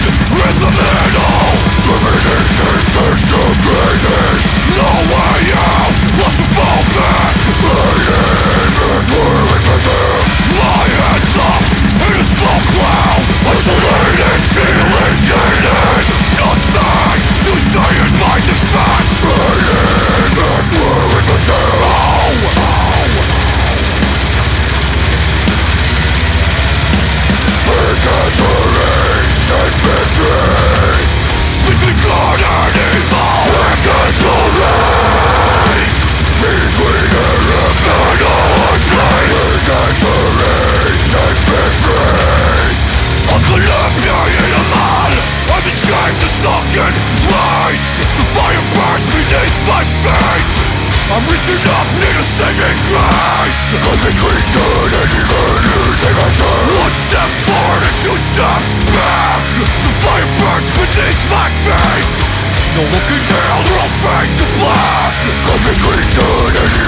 in the middle. Premonitions, mission gazes, no way out, lost to fall back. Pain between myself, my hands up in a small cloud. Isolated, feeling jaded, nothing to say in my defense. Pain between myself. Between good and evil, purgatory. Between heaven and place, purgatory, set me free. Olympia in a man, I've escaped the sunken place. The fire burns beneath my face. I'm reaching up, need a saving grace. I'm between good and evil, losing myself. One step forward and two steps back. The fire burns beneath my face. No looking down or I'll fade to black. I'm between good and evil.